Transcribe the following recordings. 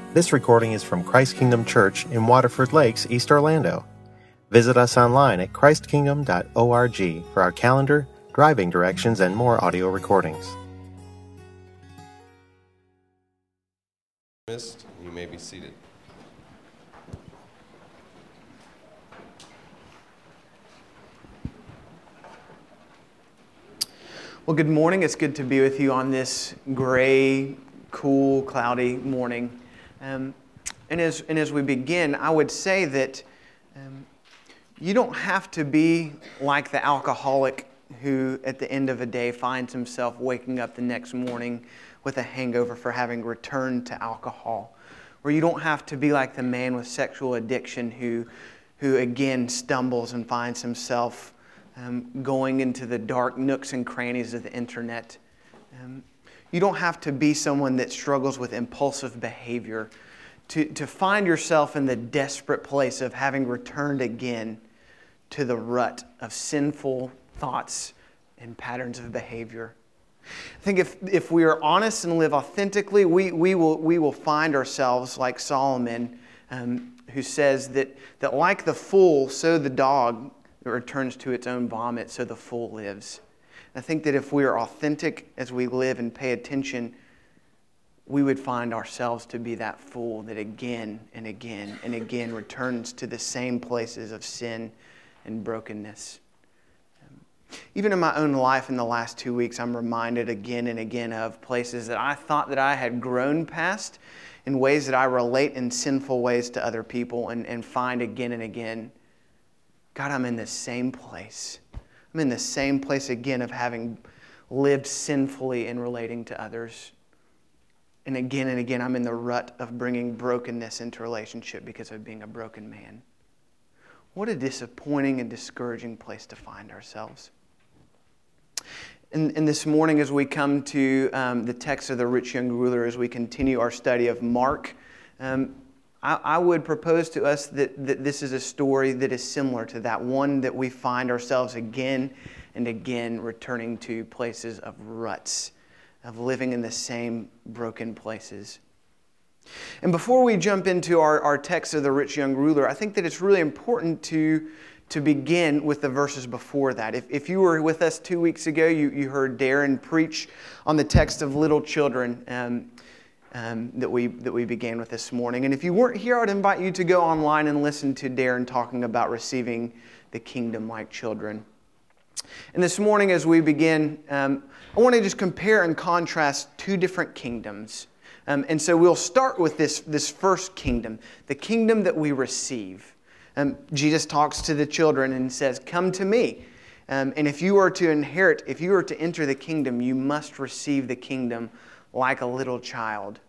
This recording is from Christ Kingdom Church in Waterford Lakes, East Orlando. Visit us online at christkingdom.org for our calendar, driving directions, and more audio recordings. You may be seated. Well, good morning. It's good to be with you on this gray, cool, cloudy morning. And as we begin, I would say that you don't have to be like the alcoholic who at the end of a day finds himself waking up the next morning with a hangover for having returned to alcohol. Or you don't have to be like the man with sexual addiction who again stumbles and finds himself going into the dark nooks and crannies of the internet. You don't have to be someone that struggles with impulsive behavior to find yourself in the desperate place of having returned again to the rut of sinful thoughts and patterns of behavior. I think if we are honest and live authentically, we will find ourselves like Solomon, who says that like the fool, so the dog returns to its own vomit, so the fool lives. I think that if we are authentic as we live and pay attention, we would find ourselves to be that fool that again and again and again returns to the same places of sin and brokenness. Even in my own life in the last 2 weeks, I'm reminded again and again of places that I thought that I had grown past in ways that I relate in sinful ways to other people and find again and again, God, I'm in the same place. I'm in the same place again of having lived sinfully in relating to others. And again, I'm in the rut of bringing brokenness into relationship because of being a broken man. What a disappointing and discouraging place to find ourselves. And this morning, as we come to the text of the rich young ruler, as we continue our study of Mark, I would propose to us that this is a story that is similar to that one that we find ourselves again and again returning to places of ruts, of living in the same broken places. And before we jump into our text of the rich young ruler, I think that it's really important to begin with the verses before that. If you were with us 2 weeks ago, you heard Darren preach on the text of little children that we began with this morning. And if you weren't here, I would invite you to go online and listen to Darren talking about receiving the kingdom like children. And this morning as we begin, I want to just compare and contrast two different kingdoms. And so we'll start with this first kingdom, the kingdom that we receive. Jesus talks to the children and says, "Come to me. And if you are to inherit, if you are to enter the kingdom, you must receive the kingdom like a little child."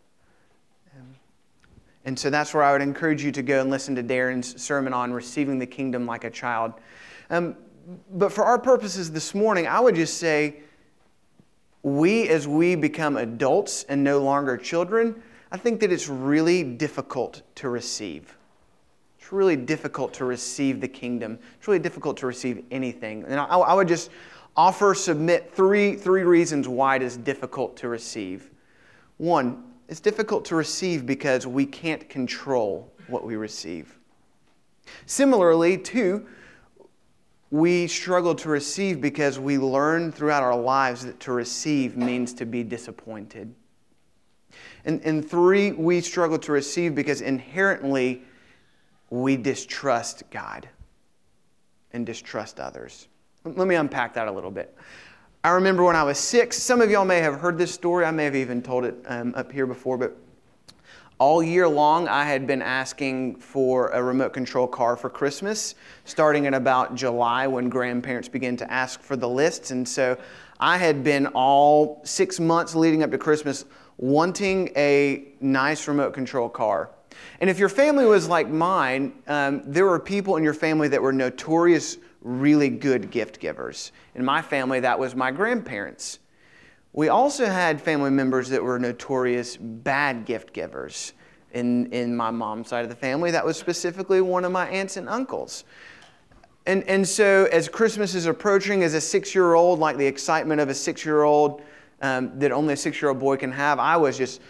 And so that's where I would encourage you to go and listen to Darren's sermon on receiving the kingdom like a child. But for our purposes this morning, I would just say, as we become adults and no longer children, I think that it's really difficult to receive. It's really difficult to receive the kingdom. It's really difficult to receive anything. And I would just submit three reasons why it is difficult to receive. One, it's difficult to receive because we can't control what we receive. Similarly, two, we struggle to receive because we learn throughout our lives that to receive means to be disappointed. And three, we struggle to receive because inherently we distrust God and distrust others. Let me unpack that a little bit. I remember when I was 6, some of y'all may have heard this story. I may have even told it up here before, but all year long I had been asking for a remote control car for Christmas, starting in about July when grandparents began to ask for the lists. And so I had been all 6 months leading up to Christmas wanting a nice remote control car. And if your family was like mine, there were people in your family that were notorious really good gift givers. In my family, that was my grandparents. We also had family members that were notorious bad gift givers. In my mom's side of the family, that was specifically one of my aunts and uncles. And so as Christmas is approaching, as a 6-year-old, like the excitement of a 6-year-old that only a 6-year-old boy can have, I was just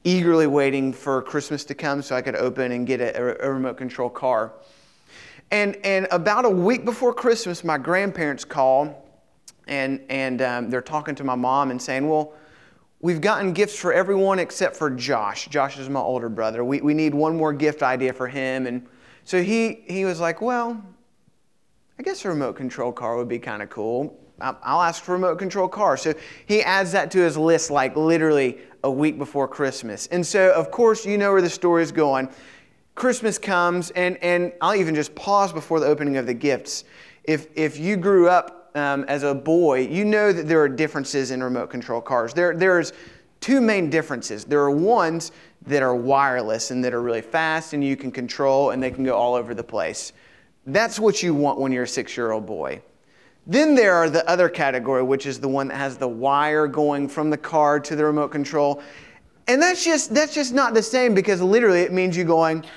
eagerly waiting for Christmas to come so I could open and get a remote control car. And about a week before Christmas, my grandparents call, and they're talking to my mom and saying, well, we've gotten gifts for everyone except for Josh. Josh is my older brother. We need one more gift idea for him. And so he was like, well, I guess a remote control car would be kind of cool. I'll ask for a remote control car. So he adds that to his list like literally a week before Christmas. And so, of course, you know where the story is going. Christmas comes, and I'll even just pause before the opening of the gifts. If you grew up as a boy, you know that there are differences in remote control cars. There's two main differences. There are ones that are wireless and that are really fast and you can control and they can go all over the place. That's what you want when you're a 6-year-old boy. Then there are the other category, which is the one that has the wire going from the car to the remote control. And that's just not the same, because literally it means you going,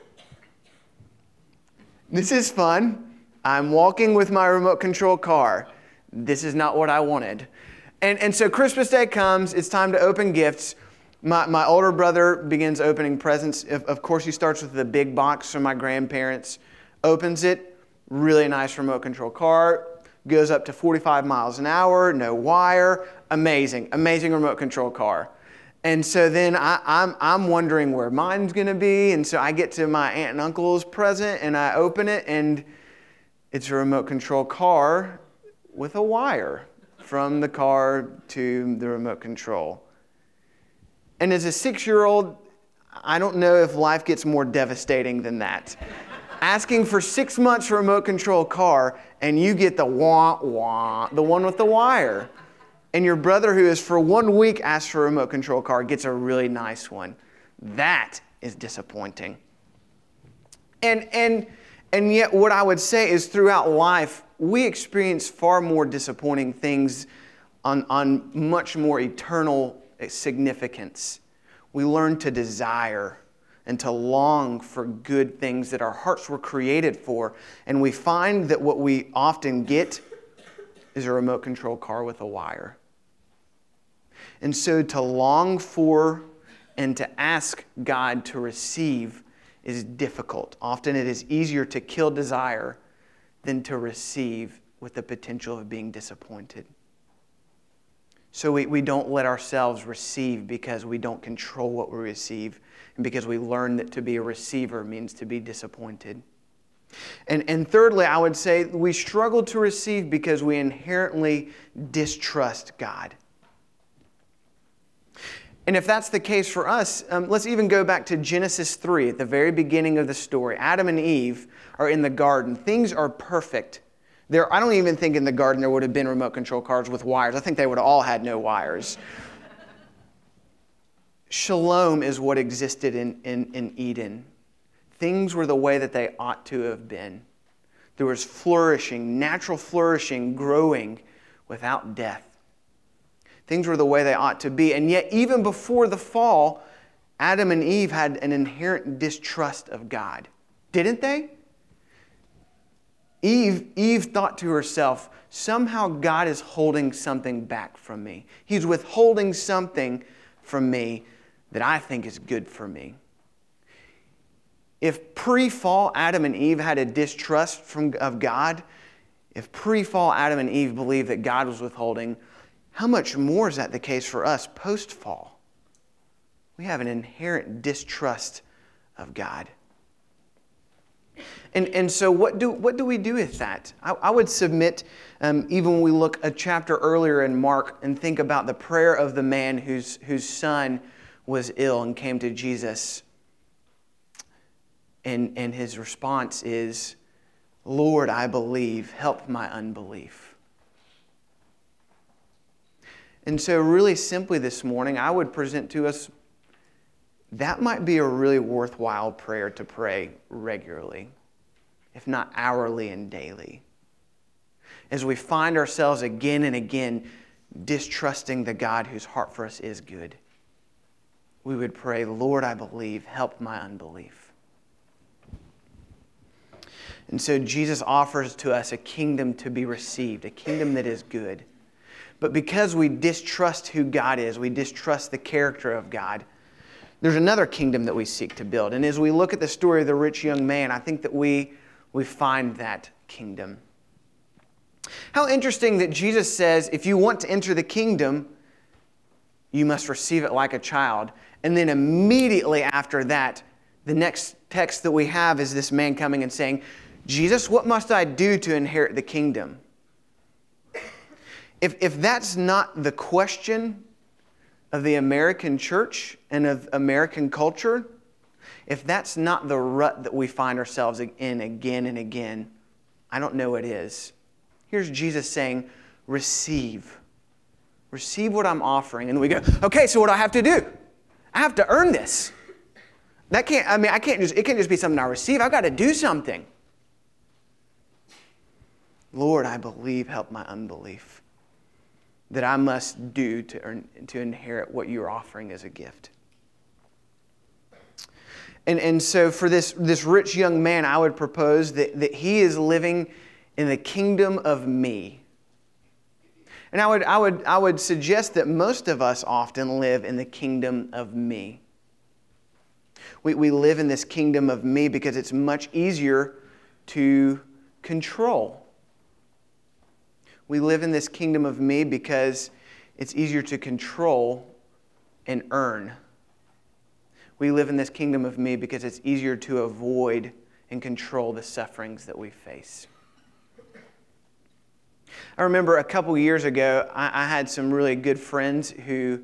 this is fun. I'm walking with my remote control car. This is not what I wanted. And so Christmas Day comes. It's time to open gifts. My older brother begins opening presents. Of course, he starts with the big box from my grandparents. Opens it. Really nice remote control car. Goes up to 45 miles an hour, no wire. Amazing remote control car. And so then I'm wondering where mine's going to be. And so I get to my aunt and uncle's present and I open it, and it's a remote control car with a wire from the car to the remote control. And as a 6-year-old, I don't know if life gets more devastating than that. Asking for 6 months for a remote control car, and you get the wah-wah, the one with the wire. And your brother, who is for 1 week asked for a remote control car, gets a really nice one. That is disappointing. And yet what I would say is throughout life, we experience far more disappointing things on much more eternal significance. We learn to desire and to long for good things that our hearts were created for. And we find that what we often get is a remote control car with a wire. And so to long for and to ask God to receive is difficult. Often it is easier to kill desire than to receive, with the potential of being disappointed. So we don't let ourselves receive because we don't control what we receive, and because we learn that to be a receiver means to be disappointed. And thirdly, I would say we struggle to receive because we inherently distrust God. And if that's the case for us, let's even go back to Genesis 3, at the very beginning of the story. Adam and Eve are in the garden. Things are perfect. I don't even think in the garden there would have been remote control cars with wires. I think they would have all had no wires. Shalom is what existed in Eden. Things were the way that they ought to have been. There was flourishing, natural flourishing, growing without death. Things were the way they ought to be. And yet, even before the fall, Adam and Eve had an inherent distrust of God. Didn't they? Eve thought to herself, somehow God is holding something back from me. He's withholding something from me that I think is good for me. If pre-fall Adam and Eve had a distrust of God, if pre-fall Adam and Eve believed that God was withholding, how much more is that the case for us post-fall? We have an inherent distrust of God. And so what do we do with that? I would submit, even when we look a chapter earlier in Mark and think about the prayer of the man whose son was ill and came to Jesus. And his response is, Lord, I believe, help my unbelief. And so really simply this morning, I would present to us, that might be a really worthwhile prayer to pray regularly, if not hourly and daily. As we find ourselves again and again distrusting the God whose heart for us is good, we would pray, Lord, I believe, help my unbelief. And so Jesus offers to us a kingdom to be received, a kingdom that is good. But because we distrust who God is, we distrust the character of God, there's another kingdom that we seek to build. And as we look at the story of the rich young man, I think that we find that kingdom. How interesting that Jesus says, if you want to enter the kingdom, you must receive it like a child. And then immediately after that, the next text that we have is this man coming and saying, Jesus, what must I do to inherit the kingdom? If that's not the question of the American church and of American culture, if that's not the rut that we find ourselves in again and again, I don't know what is. Here's Jesus saying, receive. Receive what I'm offering. And we go, okay, so what do I have to do? I have to earn this. It can't just be something I receive. I've got to do something. Lord, I believe, help my unbelief. That I must do to inherit what you're offering as a gift. And so for this rich young man, I would propose that he is living in the kingdom of me. And I would suggest that most of us often live in the kingdom of me. We live in this kingdom of me because it's much easier to control. We live in this kingdom of me because it's easier to control and earn. We live in this kingdom of me because it's easier to avoid and control the sufferings that we face. I remember a couple years ago, I had some really good friends who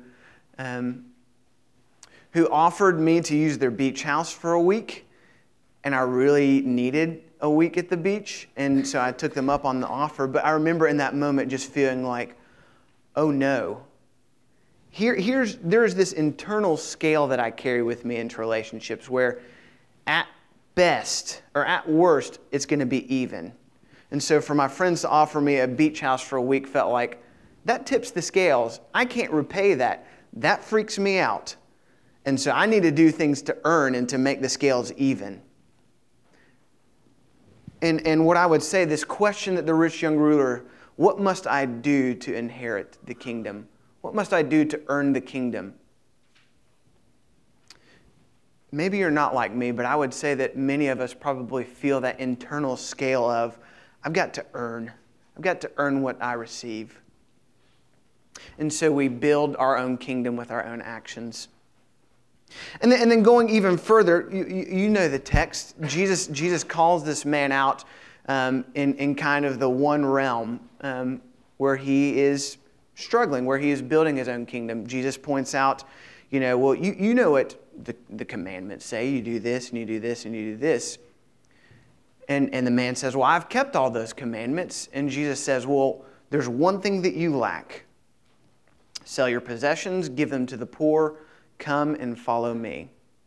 offered me to use their beach house for a week, and I really needed a week at the beach, and so I took them up on the offer. But I remember in that moment just feeling like, oh no. There's this internal scale that I carry with me into relationships where at best, or at worst, it's going to be even. And so for my friends to offer me a beach house for a week felt like, that tips the scales. I can't repay that. That freaks me out. And so I need to do things to earn and to make the scales even. And what I would say, this question that the rich young ruler, what must I do to inherit the kingdom? What must I do to earn the kingdom? Maybe you're not like me, but I would say that many of us probably feel that internal scale of, I've got to earn. I've got to earn what I receive. And so we build our own kingdom with our own actions. And then going even further, you know the text. Jesus calls this man out in kind of the one realm where he is struggling, where he is building his own kingdom. Jesus points out, you know what the commandments say. You do this, and you do this, and you do this. And the man says, well, I've kept all those commandments. And Jesus says, well, there's one thing that you lack. Sell your possessions, give them to the poor, come and follow me.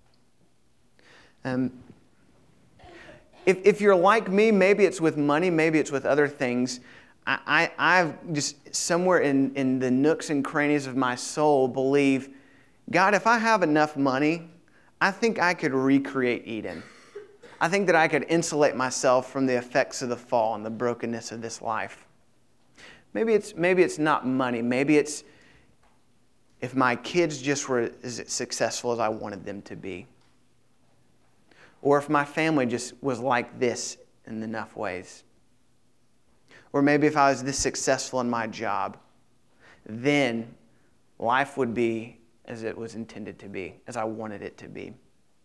If you're like me, maybe it's with money, maybe it's with other things. I've just somewhere in the nooks and crannies of my soul believe, God, if I have enough money, I think I could recreate Eden. I think that I could insulate myself from the effects of the fall and the brokenness of this life. Maybe it's not money. Maybe it's if my kids just were as successful as I wanted them to be. Or if my family just was like this in enough ways. Or maybe if I was this successful in my job, then life would be as it was intended to be, as I wanted it to be.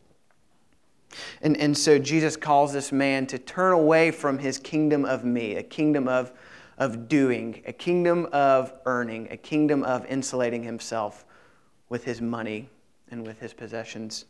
And so Jesus calls this man to turn away from his kingdom of me, a kingdom of doing, a kingdom of earning, a kingdom of insulating himself with his money and with his possessions.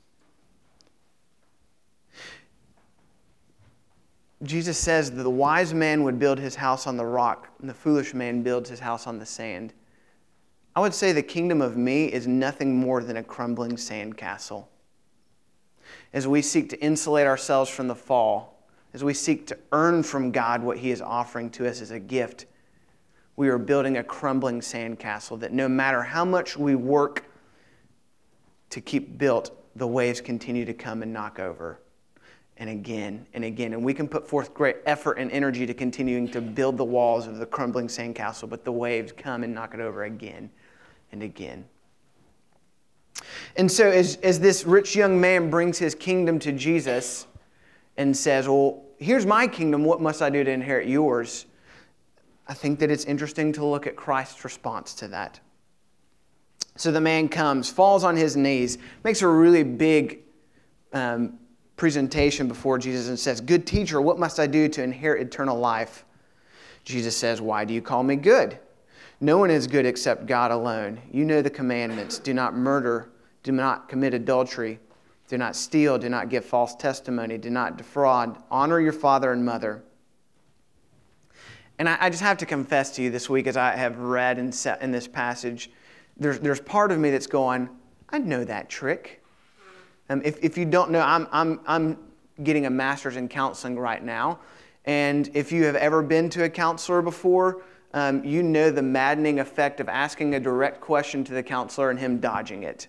Jesus says that the wise man would build his house on the rock, and the foolish man builds his house on the sand. I would say the kingdom of me is nothing more than a crumbling sandcastle. As we seek to insulate ourselves from the fall, as we seek to earn from God what He is offering to us as a gift, we are building a crumbling sandcastle that no matter how much we work to keep built, the waves continue to come and knock over. And again and again. And we can put forth great effort and energy to continuing to build the walls of the crumbling sandcastle, but the waves come and knock it over again and again. And so as this rich young man brings his kingdom to Jesus and says, well, here's my kingdom, what must I do to inherit yours? I think that it's interesting to look at Christ's response to that. So the man comes, falls on his knees, makes a really big presentation before Jesus and says, good teacher, what must I do to inherit eternal life? Jesus says, why do you call me good? No one is good except God alone. You know the commandments. Do not murder. Do not commit adultery. Do not steal. Do not give false testimony. Do not defraud. Honor your father and mother. And I just have to confess to you this week, as I have read in this passage, there's part of me that's going, I know that trick. If you don't know, I'm getting a master's in counseling right now. And if you have ever been to a counselor before, you know the maddening effect of asking a direct question to the counselor and him dodging it.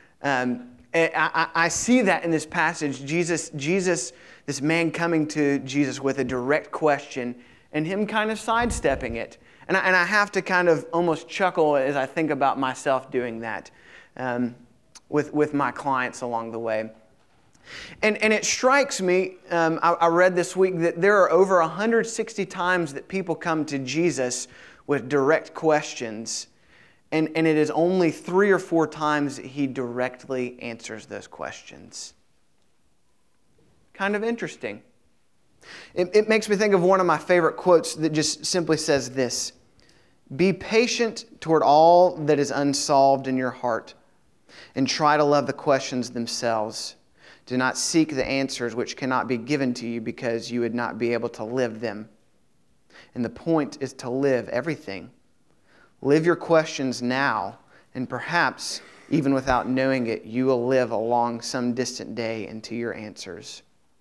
I see that in this passage. Jesus, this man coming to Jesus with a direct question and him kind of sidestepping it. And I have to kind of almost chuckle as I think about myself doing that with my clients along the way. And it strikes me, I read this week, that there are over 160 times that people come to Jesus with direct questions, and it is only 3 or 4 times that he directly answers those questions. Kind of interesting. It makes me think of one of my favorite quotes that just simply says this: be patient toward all that is unsolved in your heart, and try to love the questions themselves. Do not seek the answers which cannot be given to you because you would not be able to live them. And the point is to live everything. Live your questions now, and perhaps, even without knowing it, you will live along some distant day into your answers.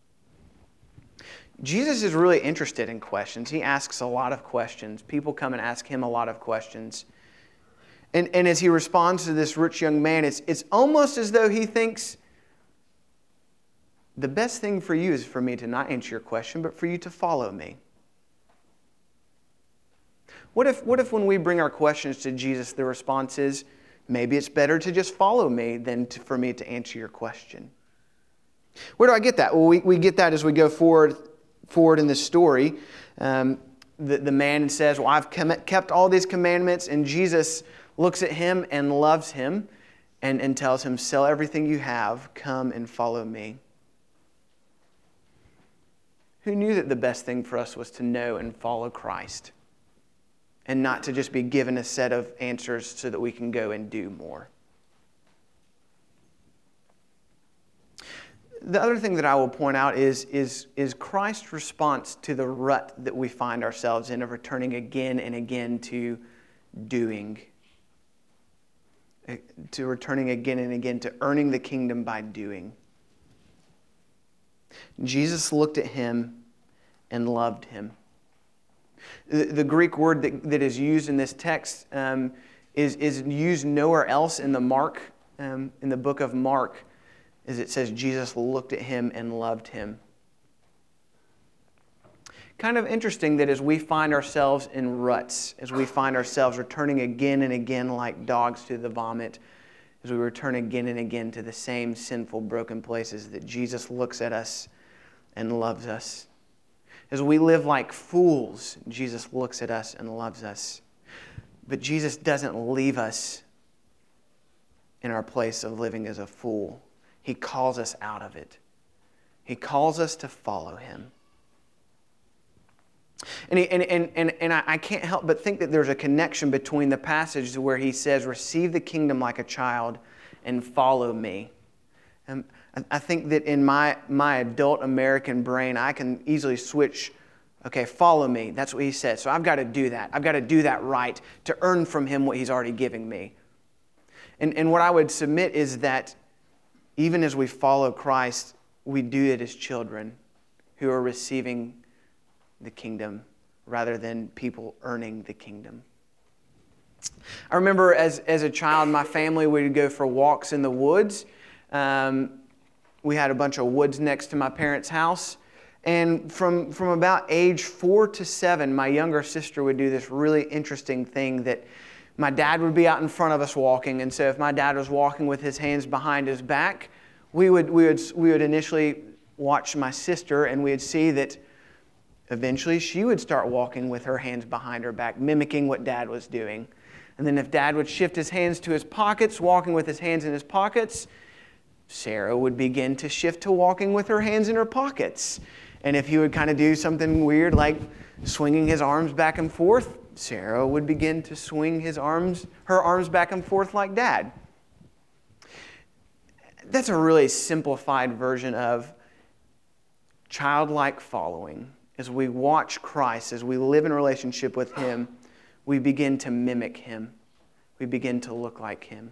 Jesus is really interested in questions. He asks a lot of questions. People come and ask him a lot of questions. And as he responds to this rich young man, it's almost as though he thinks, the best thing for you is for me to not answer your question, but for you to follow me. What if when we bring our questions to Jesus, the response is, maybe it's better to just follow me than for me to answer your question? Where do I get that? Well, we get that as we go forward in this story. The man says, well, I've kept all these commandments, and Jesus looks at him and loves him and tells him, sell everything you have, come and follow me. Who knew that the best thing for us was to know and follow Christ and not to just be given a set of answers so that we can go and do more? The other thing that I will point out is Christ's response to the rut that we find ourselves in of returning again and again to doing. To returning again and again to earning the kingdom by doing. Jesus looked at him and loved him. The Greek word that is used in this text is used nowhere else in the book of Mark, as it says Jesus looked at him and loved him. Kind of interesting that as we find ourselves in ruts, as we find ourselves returning again and again like dogs to the vomit, as we return again and again to the same sinful, broken places, that Jesus looks at us and loves us. As we live like fools, Jesus looks at us and loves us. But Jesus doesn't leave us in our place of living as a fool. He calls us out of it. He calls us to follow him. And I can't help but think that there's a connection between the passage where he says, receive the kingdom like a child and follow me. I think that in my adult American brain, I can easily switch, okay, follow me. That's what he said. So I've got to do that. I've got to do that right to earn from him what he's already giving me. And what I would submit is that even as we follow Christ, we do it as children who are receiving the kingdom rather than people earning the kingdom. I remember as a child, my family would go for walks in the woods. We had a bunch of woods next to my parents' house. And from about age 4 to 7, my younger sister would do this really interesting thing that My dad would be out in front of us walking, and so if my dad was walking with his hands behind his back, we would initially watch my sister, and we would see that eventually she would start walking with her hands behind her back, mimicking what Dad was doing. And then if Dad would shift his hands to his pockets, walking with his hands in his pockets, Sarah would begin to shift to walking with her hands in her pockets. And if he would kind of do something weird like swinging his arms back and forth, Sarah would begin to swing her arms back and forth like Dad. That's a really simplified version of childlike following. As we watch Christ, as we live in relationship with Him, we begin to mimic Him. We begin to look like Him.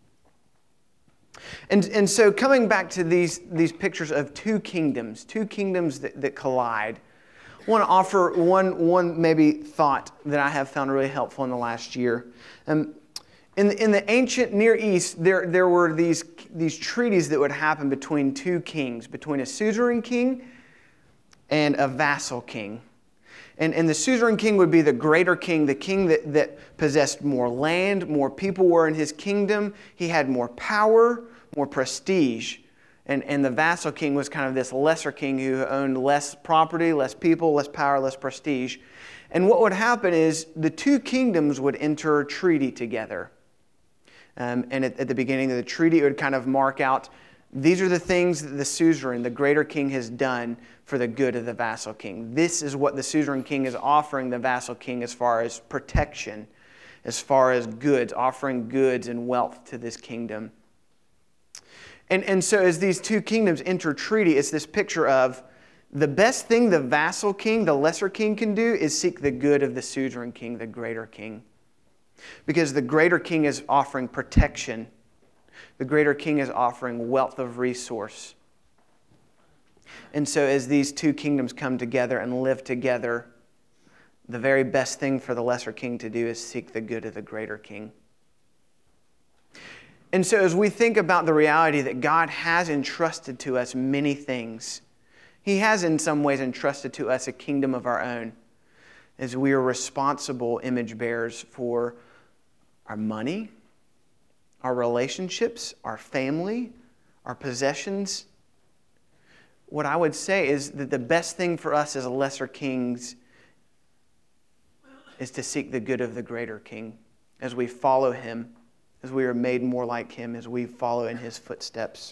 And so coming back to these pictures of two kingdoms that collide, I want to offer one maybe thought that I have found really helpful in the last year. In the ancient Near East, there were these treaties that would happen between two kings, between a suzerain king and a vassal king. And the suzerain king would be the greater king, the king that possessed more land, more people were in his kingdom. He had more power, more prestige. And the vassal king was kind of this lesser king who owned less property, less people, less power, less prestige. And what would happen is the two kingdoms would enter a treaty together. And at the beginning of the treaty, it would kind of mark out, these are the things that the suzerain, the greater king, has done for the good of the vassal king. This is what the suzerain king is offering the vassal king as far as protection, as far as goods, offering goods and wealth to this kingdom. And so as these two kingdoms enter treaty, it's this picture of the best thing the vassal king, the lesser king, can do is seek the good of the suzerain king, the greater king. Because the greater king is offering protection. The greater king is offering wealth of resource. And so as these two kingdoms come together and live together, the very best thing for the lesser king to do is seek the good of the greater king. And so as we think about the reality that God has entrusted to us many things, He has in some ways entrusted to us a kingdom of our own, as we are responsible image bearers for our money, our relationships, our family, our possessions. What I would say is that the best thing for us as lesser kings is to seek the good of the greater king as we follow Him, as we are made more like Him, as we follow in His footsteps.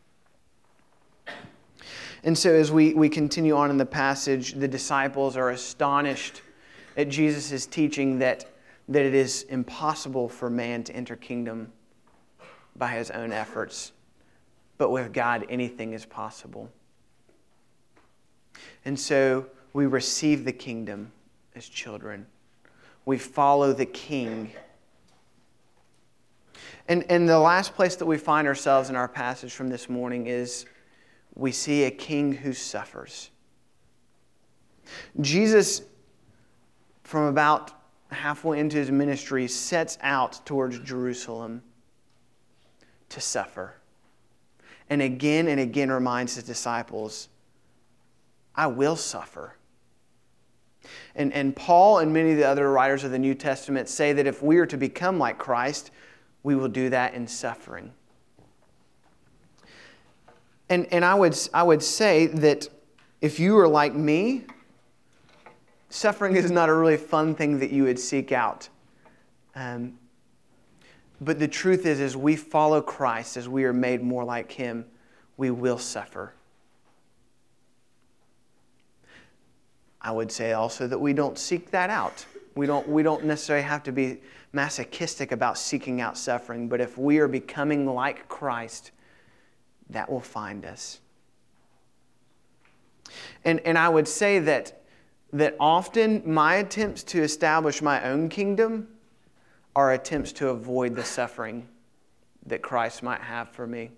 And so as we continue on in the passage, the disciples are astonished at Jesus' teaching that it is impossible for man to enter kingdom by his own efforts. But with God, anything is possible. And so we receive the kingdom as children. We follow the King. And the last place that we find ourselves in our passage from this morning is we see a king who suffers. Jesus, from about halfway into His ministry, sets out towards Jerusalem to suffer. And again reminds His disciples, I will suffer. And Paul and many of the other writers of the New Testament say that if we are to become like Christ, we will do that in suffering. And I would say that if you are like me, suffering is not a really fun thing that you would seek out. But the truth is, as we follow Christ, as we are made more like Him, we will suffer. I would say also that we don't seek that out. We don't necessarily have to be masochistic about seeking out suffering, but if we are becoming like Christ, that will find us. And I would say that often my attempts to establish my own kingdom are attempts to avoid the suffering that Christ might have for me.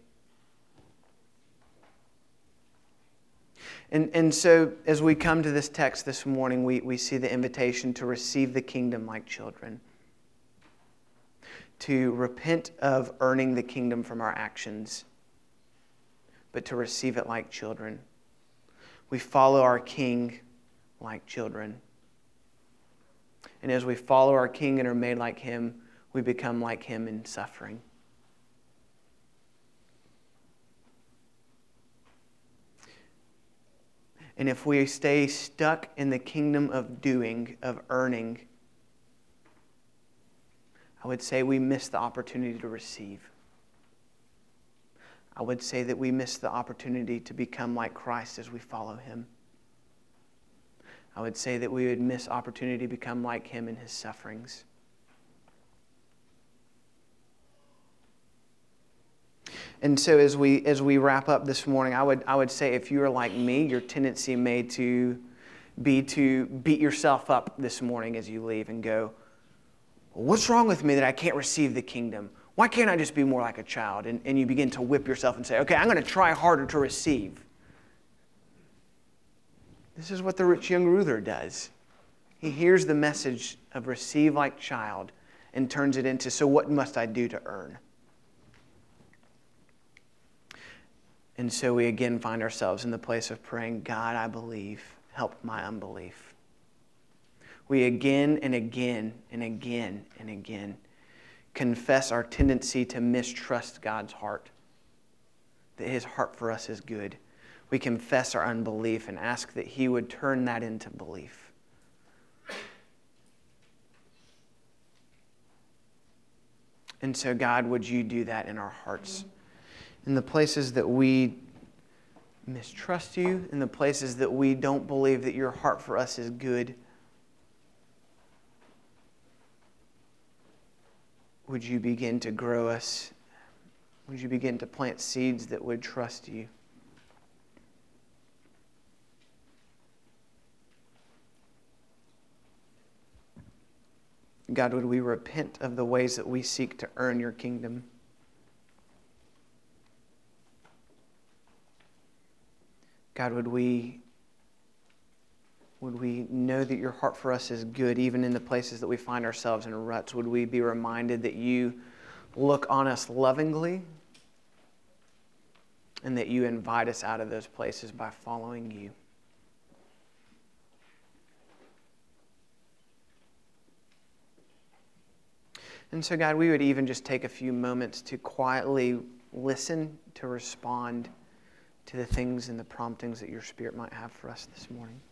And so as we come to this text this morning, we see the invitation to receive the kingdom like children. To repent of earning the kingdom from our actions, but to receive it like children. We follow our King like children. And as we follow our King and are made like Him, we become like him in suffering. And if we stay stuck in the kingdom of doing, of earning, I would say we miss the opportunity to receive. I would say that we miss the opportunity to become like Christ as we follow him. I would say that we would miss opportunity to become like him in his sufferings. And so as we wrap up this morning, I would say if you are like me, your tendency may be to beat yourself up this morning as you leave and go, well, what's wrong with me that I can't receive the kingdom? Why can't I just be more like a child? And you begin to whip yourself and say, okay, I'm going to try harder to receive. This is what the rich young ruler does. He hears the message of receive like child and turns it into, so what must I do to earn? And so we again find ourselves in the place of praying, God, I believe, help my unbelief. We again and again and again and again confess our tendency to mistrust God's heart, that his heart for us is good. We confess our unbelief and ask that he would turn that into belief. And so, God, would you do that in our hearts? In the places that we mistrust you, in the places that we don't believe that your heart for us is good, would you begin to grow us? Would you begin to plant seeds that would trust you? God, would we repent of the ways that we seek to earn your kingdom? God, would we know that your heart for us is good, even in the places that we find ourselves in ruts? Would we be reminded that you look on us lovingly and that you invite us out of those places by following you? And so, God, we would even just take a few moments to quietly listen, to respond to the things and the promptings that your Spirit might have for us this morning.